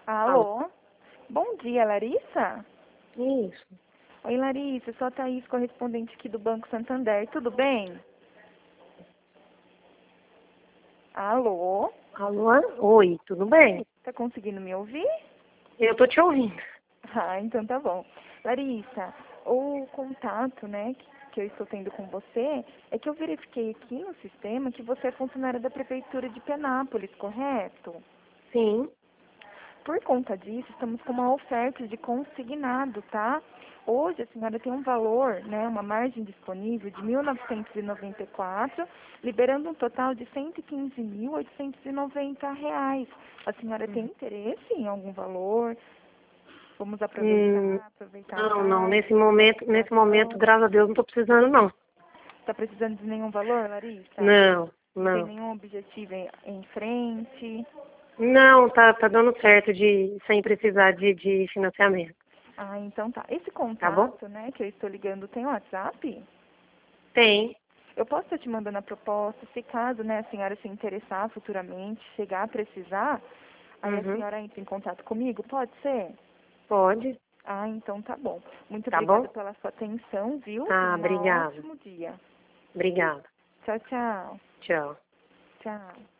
Alô? Alô? Bom dia, Larissa? Isso. Oi, Larissa, sou a Thaís, correspondente aqui do Banco Santander. Tudo bem? Alô? Alô? Oi, tudo bem? Tá conseguindo me ouvir? Eu tô te ouvindo. Ah, então tá bom. Larissa, o contato, né, que eu estou tendo com você é que eu verifiquei aqui no sistema que você é funcionária da Prefeitura de Penápolis, correto? Sim. Por conta disso, estamos com uma oferta de consignado, tá? Hoje a senhora tem um valor, né, uma margem disponível de 1.994, liberando um total de R$ 115.890. A senhora tem interesse em algum valor? Vamos Hum, aproveitar não, mais nesse momento, graças a Deus, não tô precisando, não. Está precisando de nenhum valor, Larissa? Não, Não tem não. nenhum objetivo em frente? Não, tá dando certo sem precisar de financiamento. Ah, então tá. Esse Tá bom? contato, né, que eu estou ligando, tem WhatsApp? Tem. Eu posso estar te mandando a proposta, se caso, né, a senhora se interessar futuramente, chegar a precisar, aí a Uhum. senhora entra em contato comigo, pode ser? Pode. Ah, então tá bom. Muito Tá obrigada bom? pela sua atenção, viu? Tenha Ah, um obrigada. ótimo dia. Obrigada. Tchau, tchau. Tchau. Tchau.